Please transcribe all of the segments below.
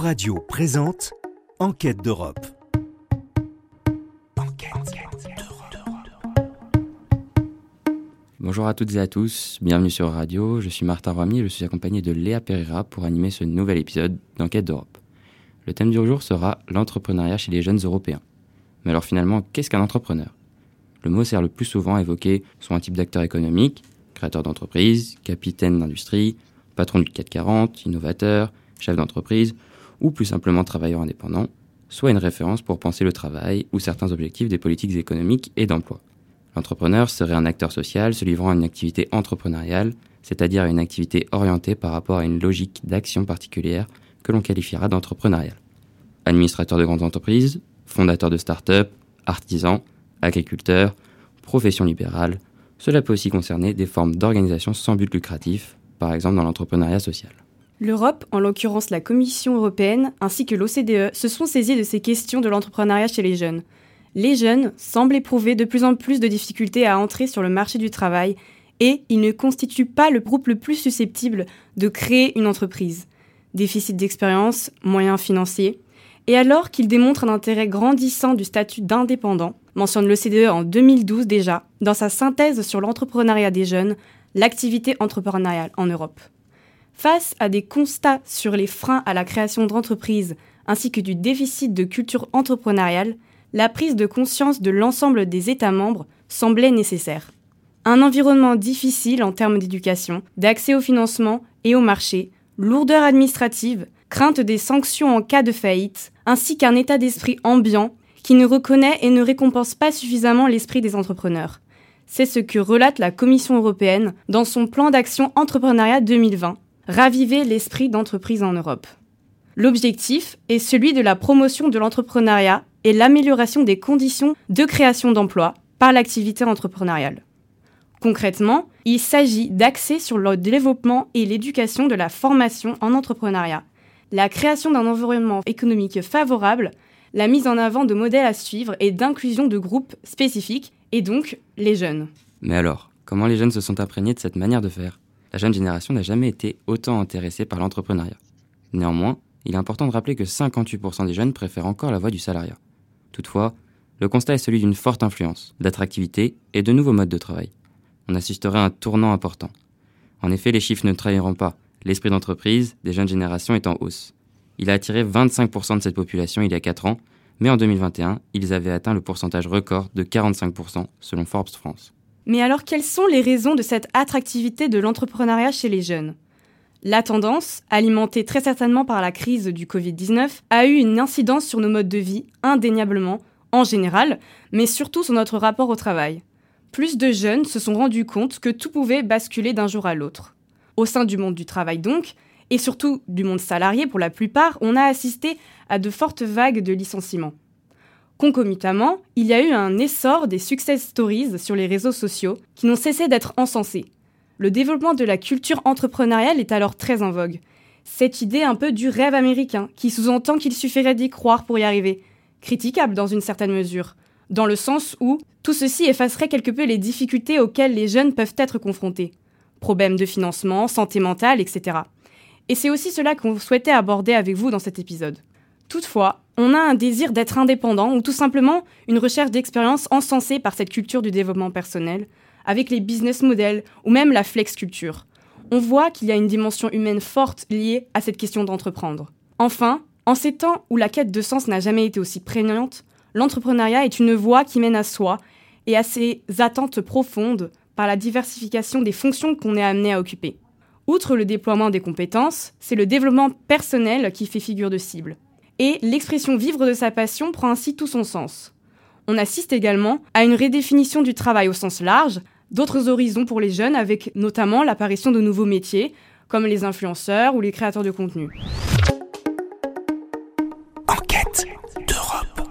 Euradio présente Enquête d'Europe. Bonjour à toutes et à tous, bienvenue sur Radio, je suis Martin Rami et je suis accompagné de Léa Pereira pour animer ce nouvel épisode d'Enquête d'Europe. Le thème du jour sera l'entrepreneuriat chez les jeunes Européens. Mais alors finalement, qu'est-ce qu'un entrepreneur ? Le mot sert le plus souvent à évoquer soit un type d'acteur économique, créateur d'entreprise, capitaine d'industrie, patron du CAC 40, innovateur, chef d'entreprise, ou plus simplement travailleur indépendant, soit une référence pour penser le travail ou certains objectifs des politiques économiques et d'emploi. L'entrepreneur serait un acteur social se livrant à une activité entrepreneuriale, c'est-à-dire à une activité orientée par rapport à une logique d'action particulière que l'on qualifiera d'entrepreneuriale. Administrateur de grandes entreprises, fondateur de start-up, artisan, agriculteur, profession libérale, cela peut aussi concerner des formes d'organisation sans but lucratif, par exemple dans l'entrepreneuriat social. L'Europe, en l'occurrence la Commission européenne, ainsi que l'OCDE, se sont saisis de ces questions de l'entrepreneuriat chez les jeunes. Les jeunes semblent éprouver de plus en plus de difficultés à entrer sur le marché du travail et ils ne constituent pas le groupe le plus susceptible de créer une entreprise. Déficit d'expérience, moyens financiers. Et alors qu'ils démontrent un intérêt grandissant du statut d'indépendant, mentionne l'OCDE en 2012 déjà, dans sa synthèse sur l'entrepreneuriat des jeunes, l'activité entrepreneuriale en Europe. Face à des constats sur les freins à la création d'entreprises ainsi que du déficit de culture entrepreneuriale, la prise de conscience de l'ensemble des États membres semblait nécessaire. Un environnement difficile en termes d'éducation, d'accès au financement et au marché, lourdeur administrative, crainte des sanctions en cas de faillite, ainsi qu'un état d'esprit ambiant qui ne reconnaît et ne récompense pas suffisamment l'esprit des entrepreneurs. C'est ce que relate la Commission européenne dans son plan d'action entrepreneuriat 2020, raviver l'esprit d'entreprise en Europe. L'objectif est celui de la promotion de l'entrepreneuriat et l'amélioration des conditions de création d'emplois par l'activité entrepreneuriale. Concrètement, il s'agit d'axer sur le développement et l'éducation de la formation en entrepreneuriat, la création d'un environnement économique favorable, la mise en avant de modèles à suivre et d'inclusion de groupes spécifiques, et donc les jeunes. Mais alors, comment les jeunes se sont imprégnés de cette manière de faire ? La jeune génération n'a jamais été autant intéressée par l'entrepreneuriat. Néanmoins, il est important de rappeler que 58% des jeunes préfèrent encore la voie du salariat. Toutefois, le constat est celui d'une forte influence, d'attractivité et de nouveaux modes de travail. On assisterait à un tournant important. En effet, les chiffres ne trahiront pas. L'esprit d'entreprise des jeunes générations est en hausse. Il a attiré 25% de cette population il y a 4 ans, mais en 2021, ils avaient atteint le pourcentage record de 45% selon Forbes France. Mais alors, quelles sont les raisons de cette attractivité de l'entrepreneuriat chez les jeunes ? La tendance, alimentée très certainement par la crise du Covid-19, a eu une incidence sur nos modes de vie, indéniablement, en général, mais surtout sur notre rapport au travail. Plus de jeunes se sont rendus compte que tout pouvait basculer d'un jour à l'autre. Au sein du monde du travail donc, et surtout du monde salarié pour la plupart, on a assisté à de fortes vagues de licenciements. Concomitamment, il y a eu un essor des success stories sur les réseaux sociaux qui n'ont cessé d'être encensés. Le développement de la culture entrepreneuriale est alors très en vogue. Cette idée un peu du rêve américain, qui sous-entend qu'il suffirait d'y croire pour y arriver. Critiquable dans une certaine mesure, dans le sens où tout ceci effacerait quelque peu les difficultés auxquelles les jeunes peuvent être confrontés. Problèmes de financement, santé mentale, etc. Et c'est aussi cela qu'on souhaitait aborder avec vous dans cet épisode. Toutefois, on a un désir d'être indépendant ou tout simplement une recherche d'expérience encensée par cette culture du développement personnel, avec les business models ou même la flex culture. On voit qu'il y a une dimension humaine forte liée à cette question d'entreprendre. Enfin, en ces temps où la quête de sens n'a jamais été aussi prégnante, l'entrepreneuriat est une voie qui mène à soi et à ses attentes profondes par la diversification des fonctions qu'on est amené à occuper. Outre le déploiement des compétences, c'est le développement personnel qui fait figure de cible. Et l'expression vivre de sa passion prend ainsi tout son sens. On assiste également à une redéfinition du travail au sens large, d'autres horizons pour les jeunes avec notamment l'apparition de nouveaux métiers comme les influenceurs ou les créateurs de contenu. Enquête d'Europe.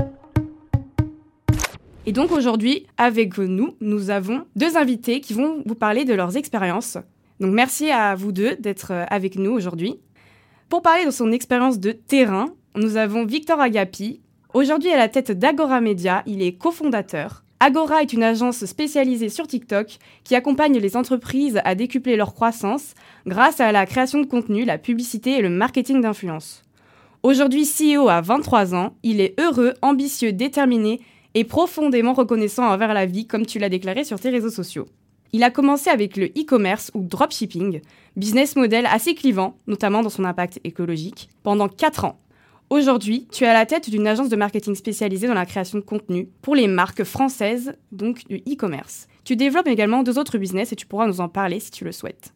Et donc aujourd'hui, avec nous, nous avons 2 invités qui vont vous parler de leurs expériences. Donc merci à vous 2 d'être avec nous aujourd'hui. Pour parler de son expérience de terrain, nous avons Victor Agapi. Aujourd'hui à la tête d'Agora Media, il est cofondateur. Agora est une agence spécialisée sur TikTok qui accompagne les entreprises à décupler leur croissance grâce à la création de contenu, la publicité et le marketing d'influence. Aujourd'hui CEO à 23 ans, il est heureux, ambitieux, déterminé et profondément reconnaissant envers la vie, comme tu l'as déclaré sur tes réseaux sociaux. Il a commencé avec le e-commerce ou dropshipping, business model assez clivant, notamment dans son impact écologique, pendant 4 ans. Aujourd'hui, tu es à la tête d'une agence de marketing spécialisée dans la création de contenu pour les marques françaises, donc du e-commerce. Tu développes également 2 autres business et tu pourras nous en parler si tu le souhaites.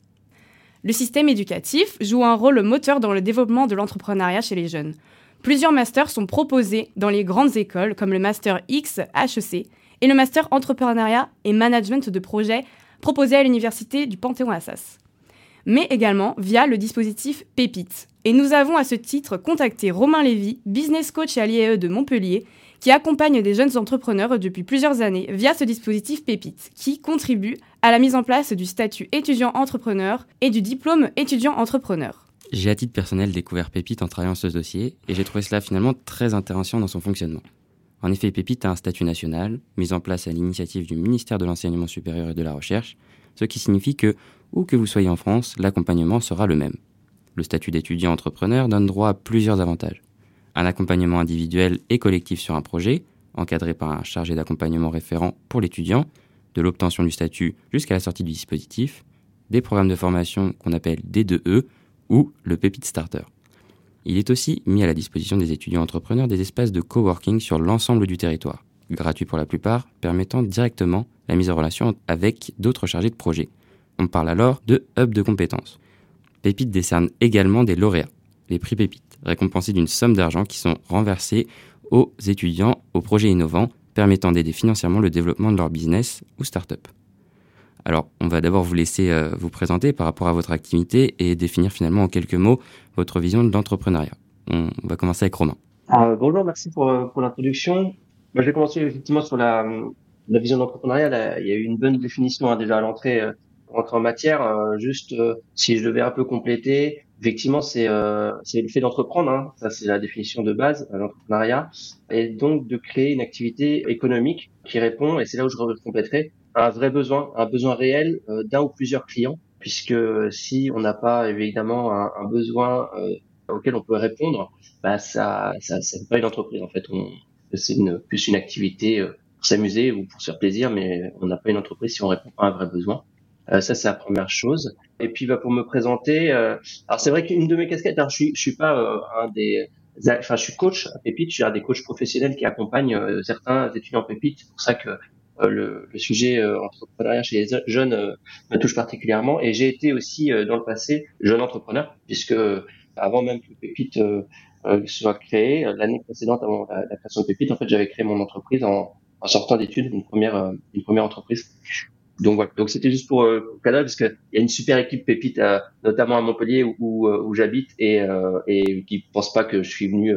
Le système éducatif joue un rôle moteur dans le développement de l'entrepreneuriat chez les jeunes. Plusieurs masters sont proposés dans les grandes écoles comme le Master X HEC et le Master Entrepreneuriat et Management de projet proposé à l'université du Panthéon-Assas. Mais également via le dispositif Pépite. Et nous avons à ce titre contacté Romain Lévy, business coach à l'IAE de Montpellier, qui accompagne des jeunes entrepreneurs depuis plusieurs années via ce dispositif Pépite, qui contribue à la mise en place du statut étudiant-entrepreneur et du diplôme étudiant-entrepreneur. J'ai à titre personnel découvert Pépite en travaillant sur ce dossier et j'ai trouvé cela finalement très intéressant dans son fonctionnement. En effet, Pépite a un statut national, mis en place à l'initiative du ministère de l'Enseignement supérieur et de la Recherche, ce qui signifie que, où que vous soyez en France, l'accompagnement sera le même. Le statut d'étudiant-entrepreneur donne droit à plusieurs avantages. Un accompagnement individuel et collectif sur un projet, encadré par un chargé d'accompagnement référent pour l'étudiant, de l'obtention du statut jusqu'à la sortie du dispositif, des programmes de formation qu'on appelle D2E ou le Pépite Starter. Il est aussi mis à la disposition des étudiants entrepreneurs des espaces de coworking sur l'ensemble du territoire, gratuits pour la plupart, permettant directement la mise en relation avec d'autres chargés de projet. On parle alors de hub de compétences. Pépite décerne également des lauréats, les prix Pépite, récompensés d'une somme d'argent qui sont renversés aux étudiants aux projets innovants, permettant d'aider financièrement le développement de leur business ou start-up. Alors, on va d'abord vous laisser vous présenter par rapport à votre activité et définir finalement en quelques mots votre vision de l'entrepreneuriat. On va commencer avec Romain. Bonjour, merci pour l'introduction. Moi, je vais commencer effectivement sur la vision d'entrepreneuriat. Il y a eu une bonne définition déjà à l'entrée en matière. Si je devais un peu compléter, effectivement, c'est le fait d'entreprendre. Hein. Ça, c'est la définition de base à l'entrepreneuriat, et donc de créer une activité économique qui répond, et c'est là où je compléterai, à un vrai besoin, un besoin réel d'un ou plusieurs clients. Puisque si on n'a pas évidemment un besoin auquel on peut répondre, ça n'est pas une entreprise en fait. C'est plus une activité pour s'amuser ou pour se faire plaisir, mais on n'a pas une entreprise si on répond pas à un vrai besoin. Ça c'est la première chose. Et puis pour me présenter, alors c'est vrai qu'une de mes casquettes, alors je suis pas je suis coach à Pépite, je suis un des coachs professionnels qui accompagnent certains étudiants Pépite. C'est pour ça que le sujet entrepreneuriat chez les jeunes me touche particulièrement, et j'ai été aussi dans le passé jeune entrepreneur, puisque avant même que Pépite soit créé, l'année précédente avant la création de Pépite, en fait j'avais créé mon entreprise en sortant d'études, une première entreprise. Donc voilà, donc c'était juste pour cadrer, parce que il y a une super équipe Pépite notamment à Montpellier où j'habite, et qui pense pas que je suis venu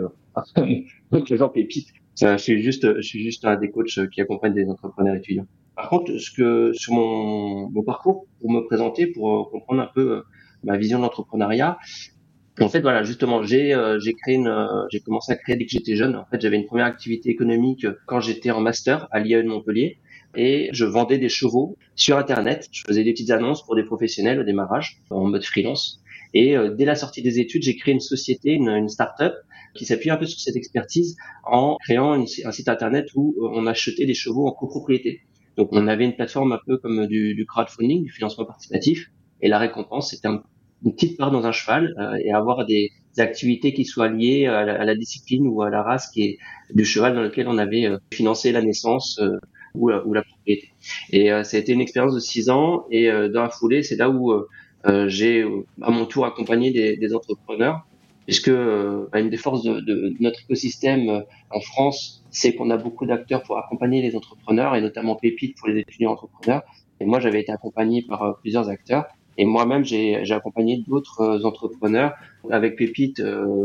avec les gens Pépite. Je suis juste un des coachs qui accompagne des entrepreneurs étudiants. Par contre, sur mon parcours, pour me présenter, pour comprendre un peu ma vision de l'entrepreneuriat, en fait, voilà, justement, j'ai commencé à créer dès que j'étais jeune. En fait, j'avais une première activité économique quand j'étais en master à l'IAE de Montpellier, et je vendais des chevaux sur Internet. Je faisais des petites annonces pour des professionnels au démarrage, en mode freelance. Et dès la sortie des études, j'ai créé une société, une start-up, qui s'appuie un peu sur cette expertise en créant un site Internet où on achetait des chevaux en copropriété. Donc, on avait une plateforme un peu comme du crowdfunding, du financement participatif, et la récompense, c'était une petite part dans un cheval, et avoir des activités qui soient liées à la discipline ou à la race qui est du cheval dans lequel on avait financé la naissance ou la propriété. Et ça a été une expérience de 6 ans, et dans la foulée, c'est là où j'ai à mon tour accompagné des entrepreneurs, puisque une des forces de notre écosystème en France, c'est qu'on a beaucoup d'acteurs pour accompagner les entrepreneurs, et notamment Pépite pour les étudiants entrepreneurs. Et moi, j'avais été accompagné par plusieurs acteurs. Et moi-même, j'ai accompagné d'autres entrepreneurs avec Pépite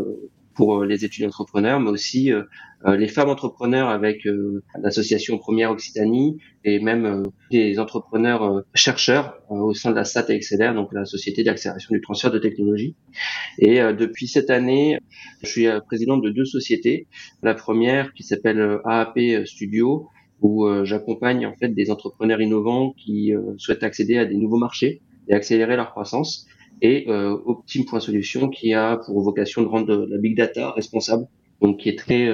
pour les étudiants entrepreneurs, mais aussi les femmes entrepreneurs avec l'association Première Occitanie, et même des entrepreneurs chercheurs au sein de la SAT-AXLR, donc la Société d'accélération du transfert de technologie. Et depuis cette année, je suis président de 2 sociétés. La première qui s'appelle AAP Studio, où j'accompagne en fait des entrepreneurs innovants qui souhaitent accéder à des nouveaux marchés et accélérer leur croissance. et Optim.solution qui a pour vocation de rendre la big data responsable, donc qui est très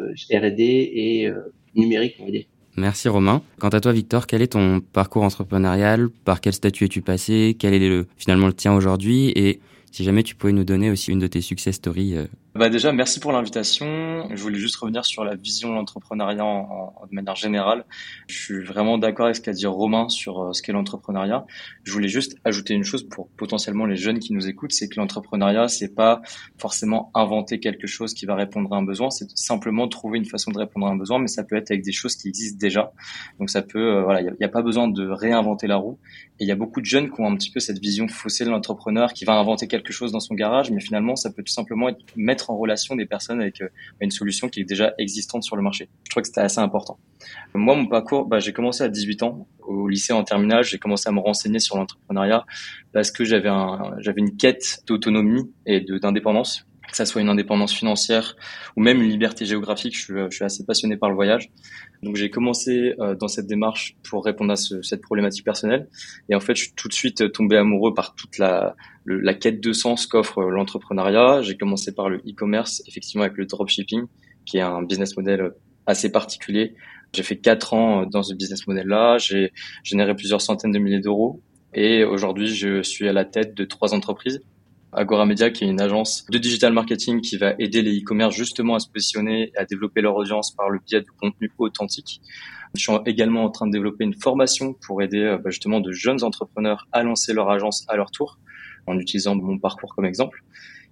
R&D et numérique, on va dire. Merci Romain. Quant à toi Victor, quel est ton parcours entrepreneurial? Par quel statut es-tu passé? Quel est finalement le tien aujourd'hui? Et si jamais tu pouvais nous donner aussi une de tes success stories. Déjà, merci pour l'invitation. Je voulais juste revenir sur la vision de l'entrepreneuriat de manière générale. Je suis vraiment d'accord avec ce qu'a dit Romain sur ce qu'est l'entrepreneuriat. Je voulais juste ajouter une chose pour potentiellement les jeunes qui nous écoutent, c'est que l'entrepreneuriat, c'est pas forcément inventer quelque chose qui va répondre à un besoin, c'est simplement trouver une façon de répondre à un besoin, mais ça peut être avec des choses qui existent déjà. Donc ça peut, il y a pas besoin de réinventer la roue. Et il y a beaucoup de jeunes qui ont un petit peu cette vision faussée de l'entrepreneur qui va inventer quelque chose dans son garage, mais finalement, ça peut tout simplement être mettre en relation des personnes avec une solution qui est déjà existante sur le marché. Je trouve que c'était assez important. Moi, mon parcours, j'ai commencé à 18 ans au lycée en terminale. J'ai commencé à me renseigner sur l'entrepreneuriat parce que j'avais une quête d'autonomie et d'indépendance, que ça soit une indépendance financière ou même une liberté géographique. Je suis assez passionné par le voyage. Donc j'ai commencé dans cette démarche pour répondre à cette problématique personnelle. Et en fait, je suis tout de suite tombé amoureux par toute la quête de sens qu'offre l'entrepreneuriat. J'ai commencé par le e-commerce, effectivement avec le dropshipping, qui est un business model assez particulier. J'ai fait 4 ans dans ce business model-là. J'ai généré plusieurs centaines de milliers d'euros. Et aujourd'hui, je suis à la tête de 3 entreprises. Agora Media, qui est une agence de digital marketing qui va aider les e-commerce justement à se positionner et à développer leur audience par le biais de contenu authentique. Je suis également en train de développer une formation pour aider justement de jeunes entrepreneurs à lancer leur agence à leur tour, en utilisant mon parcours comme exemple.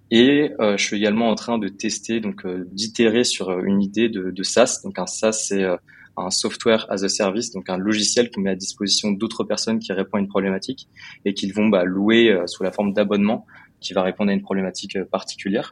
Et je suis également en train de tester, d'itérer sur une idée de SaaS. Donc un SaaS, c'est un software as a service, donc un logiciel qu'on met à disposition d'autres personnes qui répondent à une problématique et qu'ils vont louer sous la forme d'abonnement, qui va répondre à une problématique particulière.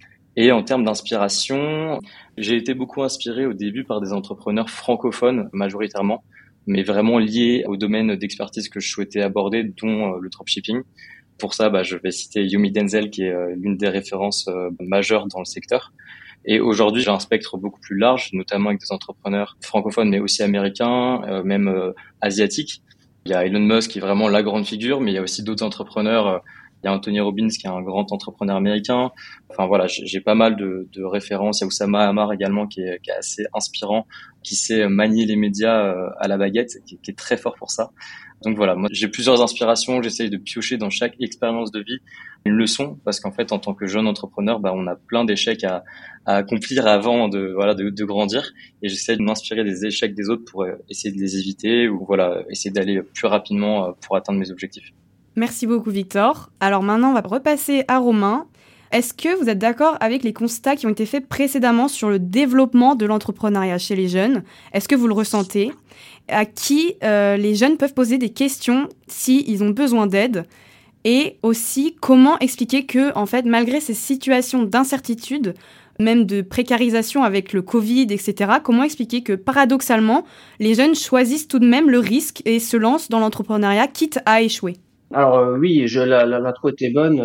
Et en termes d'inspiration, j'ai été beaucoup inspiré au début par des entrepreneurs francophones majoritairement, mais vraiment liés au domaine d'expertise que je souhaitais aborder, dont le dropshipping. Pour ça, je vais citer Yumi Denzel, qui est l'une des références majeures dans le secteur. Et aujourd'hui, j'ai un spectre beaucoup plus large, notamment avec des entrepreneurs francophones, mais aussi américains, même asiatiques. Il y a Elon Musk qui est vraiment la grande figure, mais il y a aussi d'autres entrepreneurs. Il y a Anthony Robbins qui est un grand entrepreneur américain. Enfin voilà, j'ai pas mal de références. Il y a Oussama Hamar également qui est assez inspirant, qui sait manier les médias à la baguette, qui est très fort pour ça. Donc voilà, moi j'ai plusieurs inspirations. J'essaye de piocher dans chaque expérience de vie une leçon, parce qu'en fait en tant que jeune entrepreneur, on a plein d'échecs à accomplir avant de grandir. Et j'essaie de m'inspirer des échecs des autres pour essayer de les éviter ou essayer d'aller plus rapidement pour atteindre mes objectifs. Merci beaucoup Victor. Alors maintenant, on va repasser à Romain. Est-ce que vous êtes d'accord avec les constats qui ont été faits précédemment sur le développement de l'entrepreneuriat chez les jeunes? Est-ce que vous le ressentez? À qui les jeunes peuvent poser des questions s'ils ont besoin d'aide? Et aussi, comment expliquer que, en fait, malgré ces situations d'incertitude, même de précarisation avec le Covid, etc., comment expliquer que, paradoxalement, les jeunes choisissent tout de même le risque et se lancent dans l'entrepreneuriat, quitte à échouer? Alors oui, l'intro était bonne.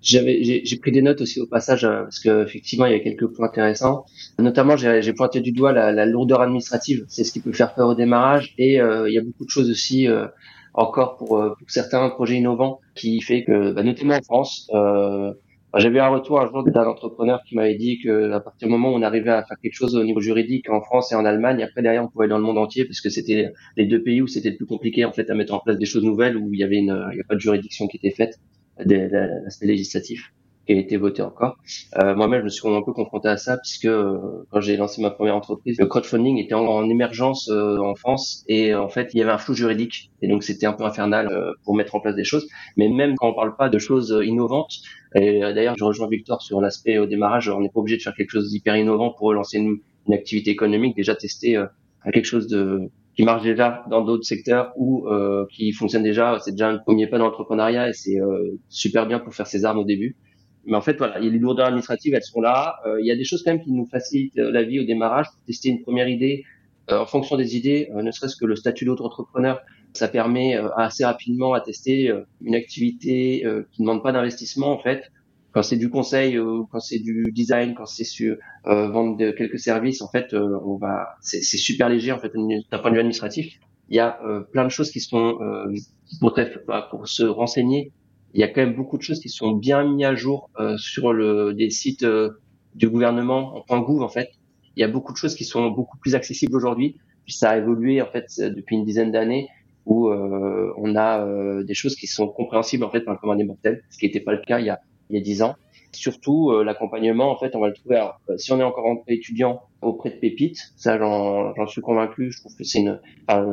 J'ai pris des notes aussi au passage parce que effectivement il y a quelques points intéressants. Notamment j'ai pointé du doigt la lourdeur administrative. C'est ce qui peut faire peur au démarrage et il y a beaucoup de choses aussi encore pour certains projets innovants qui fait que notamment en France. J'avais un retour un jour d'un entrepreneur qui m'avait dit que à partir du moment où on arrivait à faire quelque chose au niveau juridique en France et en Allemagne, après derrière on pouvait aller dans le monde entier parce que c'était les 2 pays où c'était le plus compliqué en fait à mettre en place des choses nouvelles où il y a pas de juridiction qui était faite, l'aspect législatif qui a été voté encore. Moi-même je me suis un peu confronté à ça puisque quand j'ai lancé ma première entreprise, le crowdfunding était en émergence en France et en fait il y avait un flou juridique et donc c'était un peu infernal pour mettre en place des choses. Mais même quand on parle pas de choses innovantes, et d'ailleurs je rejoins Victor sur l'aspect au démarrage, on n'est pas obligé de faire quelque chose d'hyper innovant pour lancer une activité économique, déjà tester quelque chose qui marche déjà dans d'autres secteurs ou qui fonctionne déjà, c'est déjà un premier pas dans l'entrepreneuriat et c'est super bien pour faire ses armes au début. Mais en fait, il y a les lourdeurs administratives, elles sont là. Il y a des choses quand même qui nous facilitent la vie au démarrage pour tester une première idée. En fonction des idées, ne serait-ce que le statut d'auto-entrepreneur, ça permet assez rapidement à tester une activité qui ne demande pas d'investissement en fait. Quand c'est du conseil, quand c'est du design, quand c'est sur vendre quelques services, en fait, c'est super léger en fait d'un point de vue administratif. Il y a plein de choses qui sont pour se renseigner. il y a quand même beaucoup de choses qui sont bien mises à jour sur des sites du gouvernement en .gouv en fait. Il y a beaucoup de choses qui sont beaucoup plus accessibles aujourd'hui. Puis ça a évolué en fait depuis une dizaine d'années où on a des choses qui sont compréhensibles en fait par le commun des mortels, ce qui n'était pas le cas il y a 10 ans. Surtout l'accompagnement en fait on va le trouver alors, si on est encore étudiant auprès de Pépite, ça j'en suis convaincu, je trouve que c'est une enfin,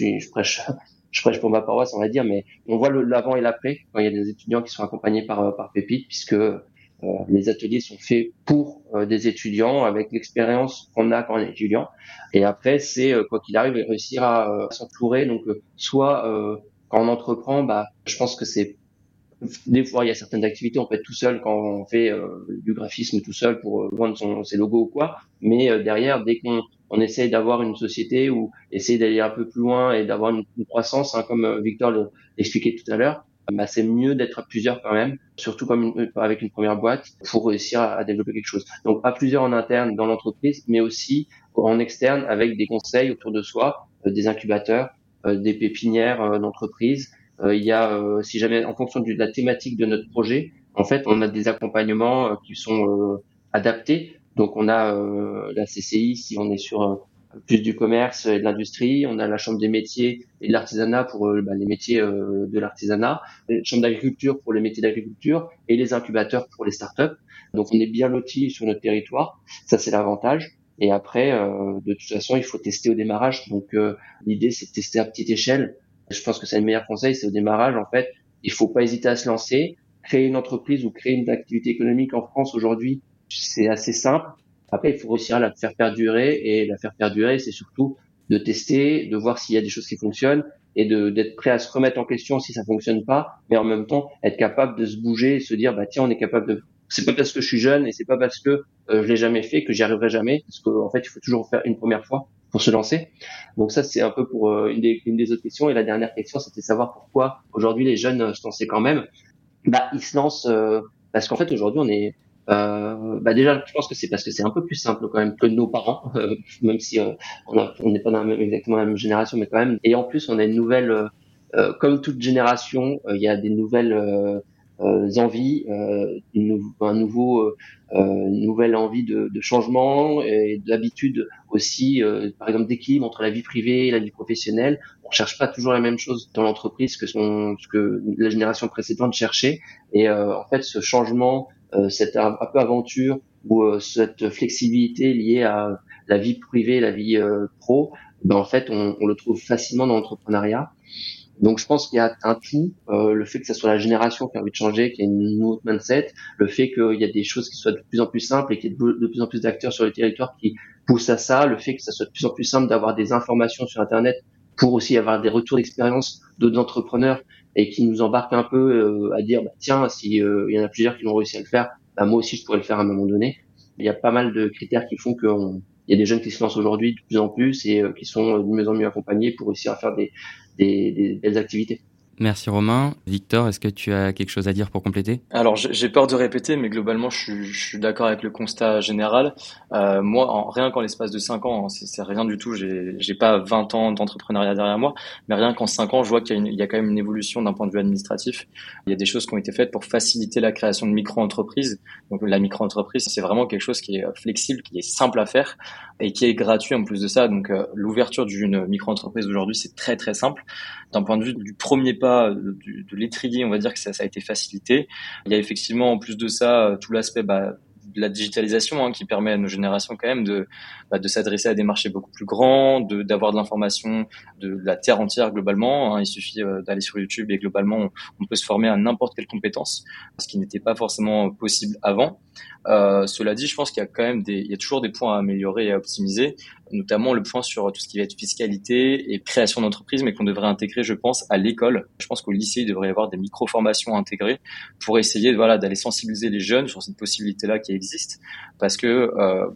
je prêche pour ma paroisse on va dire, mais on voit l'avant et l'après quand il y a des étudiants qui sont accompagnés par Pépite, puisque les ateliers sont faits pour des étudiants avec l'expérience qu'on a quand on est étudiant, et après c'est quoi qu'il arrive réussir à s'entourer, donc soit quand on entreprend, bah je pense que c'est des fois, il y a certaines activités, on peut être tout seul quand on fait du graphisme tout seul pour vendre ses logos ou quoi. Mais derrière, dès qu'on essaye d'avoir une société ou essayer d'aller un peu plus loin et d'avoir une croissance, hein, comme Victor l'expliquait tout à l'heure, bah, c'est mieux d'être à plusieurs quand même, surtout avec une première boîte, pour réussir à développer quelque chose. Donc, à plusieurs en interne dans l'entreprise, mais aussi en externe avec des conseils autour de soi, des incubateurs, des pépinières d'entreprise. Il y a, si jamais, en fonction de la thématique de notre projet, en fait, on a des accompagnements qui sont adaptés. Donc, on a la CCI si on est sur plus du commerce et de l'industrie. On a la Chambre des métiers et de l'artisanat pour les métiers de l'artisanat, la Chambre d'agriculture pour les métiers d'agriculture et les incubateurs pour les startups. Donc, on est bien lotis sur notre territoire. Ça, c'est l'avantage. Et après, de toute façon, il faut tester au démarrage. Donc, l'idée, c'est de tester à petite échelle. Je pense que c'est le meilleur conseil, c'est au démarrage, en fait. Il faut pas hésiter à se lancer. Créer une entreprise ou créer une activité économique en France aujourd'hui, c'est assez simple. Après, il faut réussir à la faire perdurer, et la faire perdurer, c'est surtout de tester, de voir s'il y a des choses qui fonctionnent et d'être prêt à se remettre en question si ça fonctionne pas, mais en même temps être capable de se bouger et se dire bah tiens, on est capable de. C'est pas parce que je suis jeune et c'est pas parce que je l'ai jamais fait que j'y arriverai jamais, parce qu'en fait, il faut toujours faire une première fois pour se lancer. Donc ça, c'est un peu pour une des autres questions. Et la dernière question, c'était savoir pourquoi aujourd'hui les jeunes se lançaient quand même. Bah, ils se lancent parce qu'en fait aujourd'hui on est déjà, je pense que c'est parce que c'est un peu plus simple quand même que nos parents, même si on n'est pas exactement la même génération, mais quand même. Et en plus, on a une nouvelle, comme toute génération, il y a des nouvelles envies, une nouvelle envie de changement et d'habitude aussi, par exemple d'équilibre entre la vie privée et la vie professionnelle. On cherche pas toujours la même chose dans l'entreprise ce que la génération précédente cherchait. Et en fait, ce changement, cette un peu aventure ou cette flexibilité liée à la vie privée, la vie pro, ben en fait, on le trouve facilement dans l'entrepreneuriat. Donc je pense qu'il y a un tout, le fait que ça soit la génération qui a envie de changer, qui a une nouveau mindset, le fait qu'il y a des choses qui soient de plus en plus simples et qu'il y ait de plus en plus d'acteurs sur le territoire qui poussent à ça, le fait que ça soit de plus en plus simple d'avoir des informations sur Internet pour aussi avoir des retours d'expérience d'autres entrepreneurs et qui nous embarquent un peu à dire bah, tiens, si il y en a plusieurs qui ont réussi à le faire, bah, moi aussi je pourrais le faire à un moment donné. Il y a pas mal de critères qui font qu'il y a des jeunes qui se lancent aujourd'hui de plus en plus et qui sont de mieux en mieux accompagnés pour réussir à faire des belles activités. Merci Romain. Victor, est-ce que tu as quelque chose à dire pour compléter ? Alors j'ai peur de répéter, mais globalement je suis d'accord avec le constat général. Moi, rien qu'en l'espace de 5 ans, hein, c'est rien du tout. J'ai pas 20 ans d'entrepreneuriat derrière moi, mais rien qu'en 5 ans, je vois qu'il y a quand même une évolution d'un point de vue administratif. Il y a des choses qui ont été faites pour faciliter la création de micro-entreprises. Donc la micro-entreprise, c'est vraiment quelque chose qui est flexible, qui est simple à faire et qui est gratuit en plus de ça. Donc l'ouverture d'une micro-entreprise aujourd'hui, c'est très très simple. D'un point de vue du premier pas de l'étrier, on va dire que ça a été facilité. Il y a effectivement en plus de ça tout l'aspect de la digitalisation qui permet à nos générations quand même de s'adresser à des marchés beaucoup plus grands, d'avoir de l'information de la terre entière globalement. Il suffit d'aller sur YouTube et globalement on peut se former à n'importe quelle compétence, ce qui n'était pas forcément possible avant. Cela dit, je pense qu'il y a quand même il y a toujours des points à améliorer et à optimiser, notamment le point sur tout ce qui va être fiscalité et création d'entreprise, mais qu'on devrait intégrer, je pense, à l'école. Je pense qu'au lycée, il devrait y avoir des micro-formations intégrées pour essayer d'aller sensibiliser les jeunes sur cette possibilité-là qui existe, parce que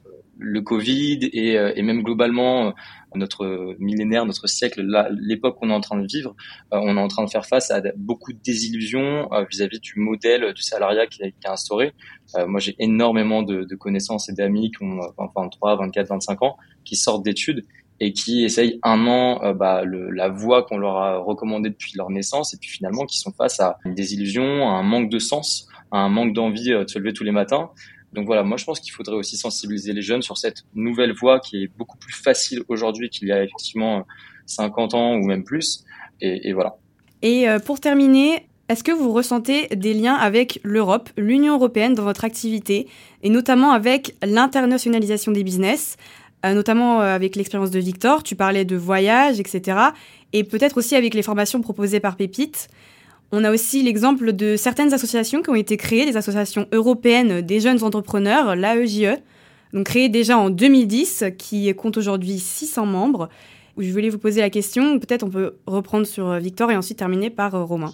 le Covid et même globalement notre millénaire, notre siècle, l'époque qu'on est en train de vivre, on est en train de faire face à beaucoup de désillusions vis-à-vis du modèle du salariat qui a instauré. Moi, j'ai énormément de connaissances et d'amis qui ont 23, 24, 25 ans, qui sortent d'études et qui essayent un an la voie qu'on leur a recommandée depuis leur naissance, et puis finalement qui sont face à une désillusion, à un manque de sens, à un manque d'envie de se lever tous les matins. Donc voilà, moi je pense qu'il faudrait aussi sensibiliser les jeunes sur cette nouvelle voie qui est beaucoup plus facile aujourd'hui qu'il y a effectivement 50 ans ou même plus. Et voilà. Et pour terminer, est-ce que vous ressentez des liens avec l'Europe, l'Union européenne dans votre activité, et notamment avec l'internationalisation des business, notamment avec l'expérience de Victor, tu parlais de voyages, etc. Et peut-être aussi avec les formations proposées par Pépite. On a aussi l'exemple de certaines associations qui ont été créées, des associations européennes des jeunes entrepreneurs, l'AEJE, donc créée déjà en 2010, qui compte aujourd'hui 600 membres. Je voulais vous poser la question, peut-être on peut reprendre sur Victor et ensuite terminer par Romain.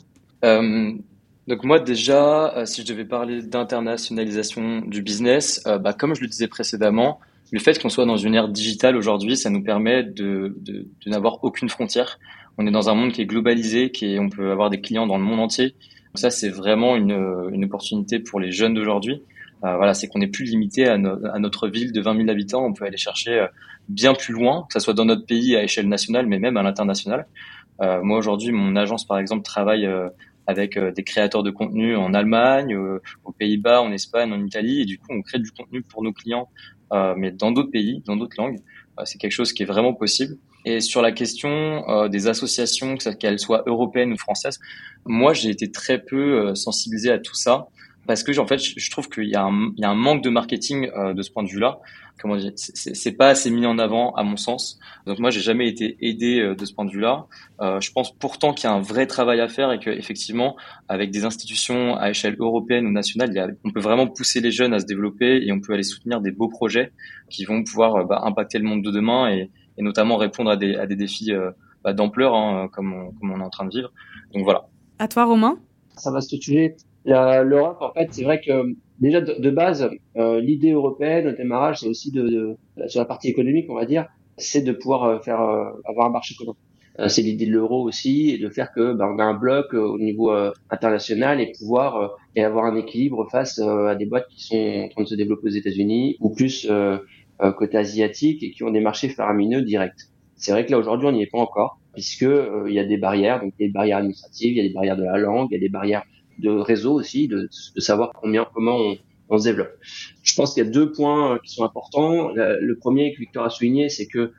Donc moi déjà, si je devais parler d'internationalisation du business, comme je le disais précédemment, le fait qu'on soit dans une ère digitale aujourd'hui, ça nous permet de n'avoir aucune frontière. On est dans un monde qui est globalisé, on peut avoir des clients dans le monde entier. Donc ça, c'est vraiment une opportunité pour les jeunes d'aujourd'hui. C'est qu'on n'est plus limité à notre ville de 20 000 habitants. On peut aller chercher bien plus loin, que ça soit dans notre pays à échelle nationale, mais même à l'international. Moi aujourd'hui, mon agence par exemple travaille avec des créateurs de contenu en Allemagne, aux Pays-Bas, en Espagne, en Italie, et du coup on crée du contenu pour nos clients, mais dans d'autres pays, dans d'autres langues. C'est quelque chose qui est vraiment possible. Et sur la question des associations, qu'elles soient européennes ou françaises, moi j'ai été très peu sensibilisé à tout ça, parce que en fait je trouve qu'il y a un manque de marketing de ce point de vue-là. Comment dire, c'est pas assez mis en avant à mon sens. Donc moi j'ai jamais été aidé de ce point de vue-là. Je pense pourtant qu'il y a un vrai travail à faire et que effectivement avec des institutions à échelle européenne ou nationale, on peut vraiment pousser les jeunes à se développer et on peut aller soutenir des beaux projets qui vont pouvoir impacter le monde de demain et notamment répondre à des défis d'ampleur comme on est en train de vivre. Donc voilà. À toi Romain. Ça va ce sujet. L'Europe, en fait, c'est vrai que déjà de base, l'idée européenne au démarrage, c'est aussi sur la partie économique, on va dire, c'est de pouvoir avoir un marché commun. C'est l'idée de l'euro aussi, et de faire que on a un bloc au niveau international et pouvoir et avoir un équilibre face à des boîtes qui sont en train de se développer aux États-Unis ou plus côté asiatique et qui ont des marchés faramineux directs. C'est vrai que là aujourd'hui, on n'y est pas encore, puisque il y a des barrières, donc il y a des barrières administratives, il y a des barrières de la langue, il y a des barrières de réseau aussi, de savoir comment on se développe. Je pense qu'il y a 2 points qui sont importants. Le premier que Victor a souligné, c'est que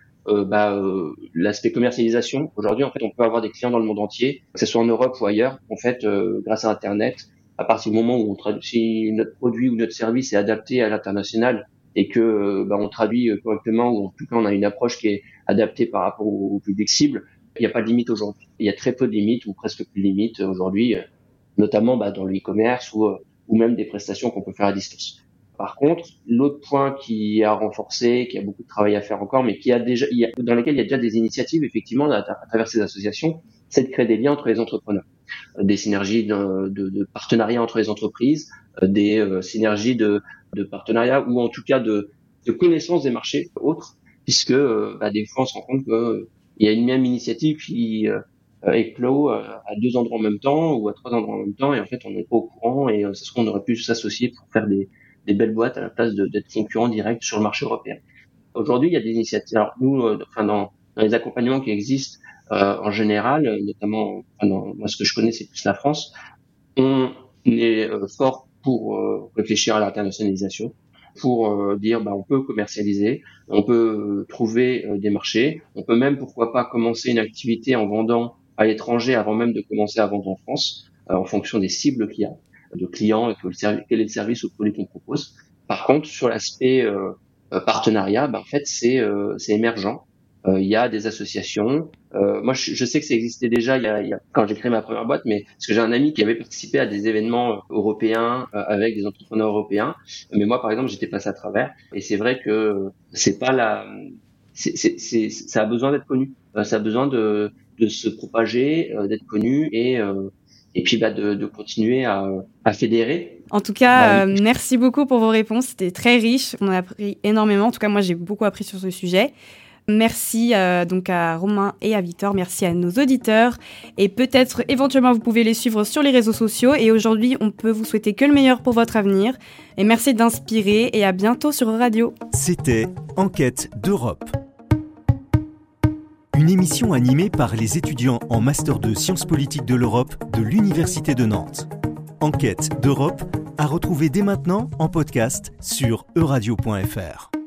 l'aspect commercialisation. Aujourd'hui, en fait, on peut avoir des clients dans le monde entier, que ce soit en Europe ou ailleurs. En fait, grâce à Internet, à partir du moment où si notre produit ou notre service est adapté à l'international et que on traduit correctement, ou en tout cas on a une approche qui est adaptée par rapport au public cible, il n'y a pas de limite aujourd'hui. Il y a très peu de limites ou presque plus de limites aujourd'hui, notamment dans le e-commerce ou même des prestations qu'on peut faire à distance. Par contre, l'autre point qui a renforcé, qui a beaucoup de travail à faire encore, mais dans lequel il y a déjà des initiatives effectivement à travers ces associations, c'est de créer des liens entre les entrepreneurs, des synergies de partenariat entre les entreprises, des synergies de partenariat ou en tout cas de connaissance des marchés autres, puisque des fois on se rend compte que il y a une même initiative qui éclos à 2 endroits en même temps ou à 3 endroits en même temps, et en fait on n'est pas au courant, et c'est ce qu'on aurait pu s'associer pour faire des belles boîtes à la place d'être concurrents directs sur le marché européen. Aujourd'hui, il y a des initiatives. Alors nous, dans les accompagnements qui existent en général, notamment moi ce que je connais c'est plus la France, on est fort pour réfléchir à l'internationalisation, pour dire on peut commercialiser, on peut trouver des marchés, on peut même pourquoi pas commencer une activité en vendant à l'étranger avant même de commencer à vendre en France, en fonction des cibles qu'il y a, de clients et quel est le service ou le produit qu'on propose. Par contre, sur l'aspect partenariat, en fait c'est émergent. Il y a des associations. Moi, je sais que ça existait déjà il y a quand j'ai créé ma première boîte, mais parce que j'ai un ami qui avait participé à des événements européens avec des entrepreneurs européens. Mais moi, par exemple, j'étais passé à travers. Et c'est vrai que c'est pas ça a besoin d'être connu. Ça a besoin de se propager, d'être connu et puis de continuer à fédérer. En tout cas, merci beaucoup pour vos réponses. C'était très riche. On a appris énormément. En tout cas, moi, j'ai beaucoup appris sur ce sujet. Merci donc à Romain et à Victor, merci à nos auditeurs et peut-être éventuellement vous pouvez les suivre sur les réseaux sociaux et aujourd'hui on peut vous souhaiter que le meilleur pour votre avenir et merci d'inspirer et à bientôt sur Radio. C'était Enquête d'Europe. une émission animée par les étudiants en Master 2 Sciences politiques de l'Europe de l'Université de Nantes. Enquête d'Europe à retrouver dès maintenant en podcast sur euradio.fr.